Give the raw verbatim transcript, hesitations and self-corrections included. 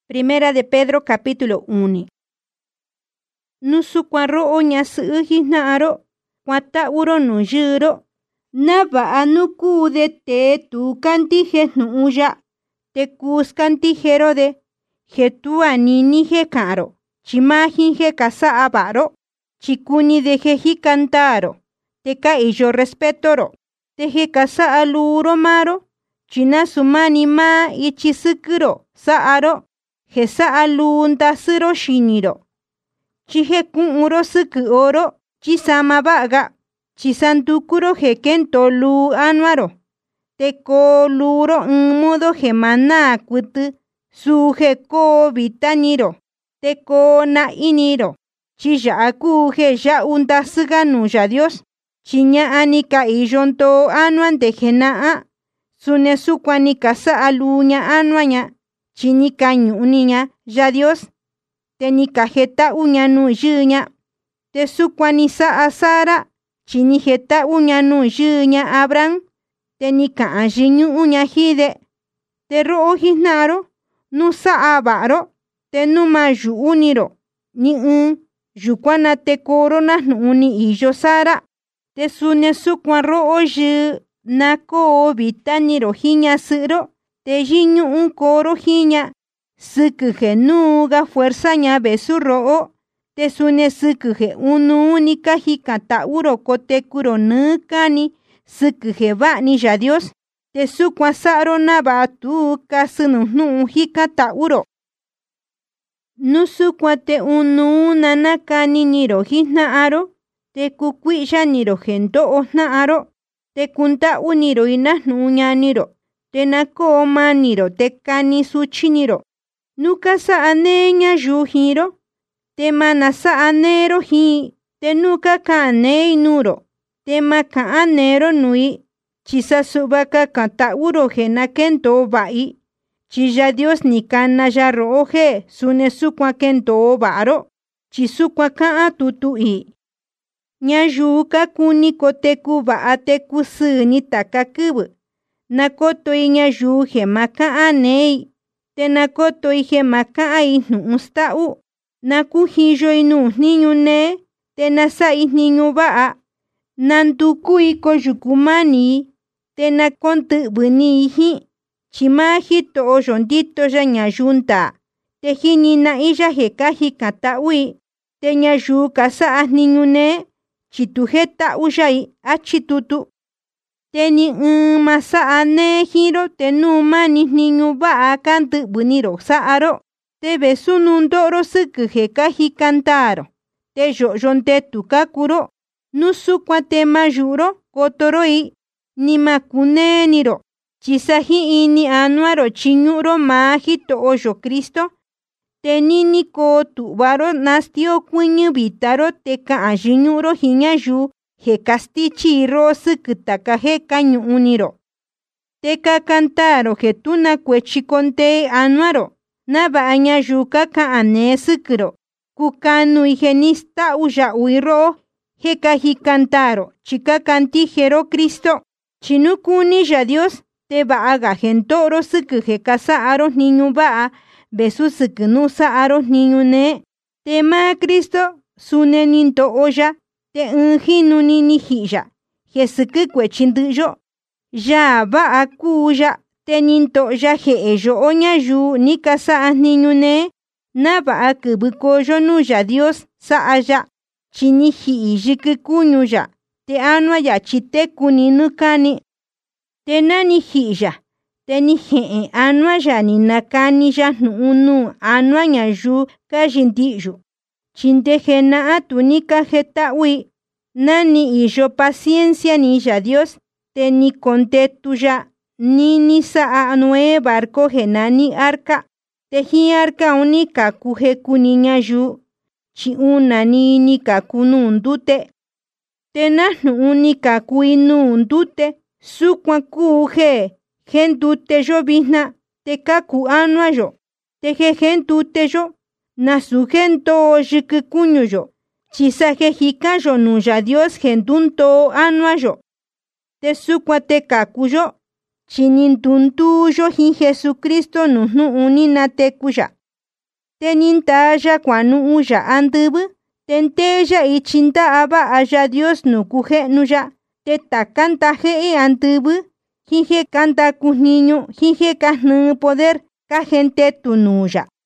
Primera de Pedro capítulo uno. Nusukwaro oña suhi naro, kwata uro nujiro, nava anuku de te tu cantije nuya, te kus cantijero de, jetu anini je caro, chimahin je casa avaro, chikuni de jeji cantaro, te ka iyo respetoro, te je casa aluro maro, china sumani ma ichisukuro, saaro, je sa alunda siro shiniro. Chije kunuro suku oro, chisama baga, chisandukuro je kento lu anuaro, te ko luro un modo je mana kutu, su je ko vitaniro, te ko na iniro, chija aku je ya unda suganu ya Dios, chiña anika iyonto anuan de genaa, sune sukwanika sa aluña anuaña, chinika ñuniña ya Dios, te ni kajeta uña nu yuña, te sukwani sa asara, chini jeta uña nu yuña Abraham, te ni kaan jiñu uña hide, te roo jinaro, nu sa abaro, te nu ma yu uniro, ni un, yukwana te korona nu uni iyo sara, te sune sukwan roo yu, na ko vitaniro hiña siro, te jiñu un koro hiña, suku je nuga fuerza ña besu roo, te sune suku je unu unika hikata uro kote kuro nukani, suku je bani ya Dios, te sukwa saro na batu kasunu nu hikata uro. Nusukwa te unu nanakani niro hina aro, te kukuisha niro gento osna aro, te kunta uniro ina nuña niro, te nako maniro te kani suchi niro. Nuka sa aneña yujiro, te mana sa anero hi, te nuka ka anei nuro, te maka anero nui, chisa subaka kanta uro je na kento bai, chija Dios ni kana ya roje, sune sukwa kento baro, chisukwa ka tutu i. Nya yuka kuni koteku ba ateku suni takakubu, nakoto inya yuje maka anei, te nakoto ije maka ai nu ustau, nakuhijo inu niñu ne, te nasa niñu baa, nanduku iko yukumani, te nakontu buni iji, chimaji to yondito ya ñayunta, te jinina iya jekaji kata ui, te ñayuka sa niñu ne, chitujeta uyai achitutu. Te ni un masa ane hiro te numa ni niñu ba kantu buniro saaro, te besu nundoro suku jekaji kantaro, te yoyonte tukakuro, nusukwa te mayuro kotoroi, ni makuneniro, chisaji ini anuaro chiñuro maji to oyo Cristo, te nini ko tubaro nastio kuñu vitaro te ka ajiñuro hiñayu, je castichi rosu kutaka je kañu uniro. Te ka cantaro je tuna kuechikonte anuaro, naba aña yuka ka ane sukuro, kukanu igenista uya uiro, je kaji cantaro, chika cantijero Cristo, chinukuni ya Dios, te ba aga gentoro suku je casa aros niñu ba, besu suku nusa aros niñu ne, te ma Cristo, sune ninto oya, te unjinu ni nijilla, jesuku kuechinduyo, ya ba akuya, te ninto ya je ello oña yu ni casa niñu ne, na ba akubukoyo nu ya Dios sa aya, chiniji ijiku kuñu ya, te anua ya chite kuni nukani, te nani hija, te ni je anua ya ni nakani ya nu unu anua nya yu kajindiyu. Chinteje na atunika jeta ui, nani iyo paciencia ni ya Dios, te ni contetu ya, ni ni sa anue barco genani arca, te hi arca unika kuje kuniña yu, chi una ni nika kunundute, te nahnu unika kuinundute, sukwa kuje, gentute yo vizna, te kaku anua yo, te je gentute yo, na su gento yikukuño yo, chisaje hikayo nuya Dios gentunto anua yo, te sukwa te kakuyo, chinintuntu yo hin Jesucristo nuhnu unina te kuya. te nintaya kuanu'uya andɨvɨ, te nteya ichinda'a va'a Yá'a Dios nuu kuje'nuya, te taka ntaje'e andɨvɨ jin je kandaku jniñu jin je kajnɨɨ poder kajentetu nuuya.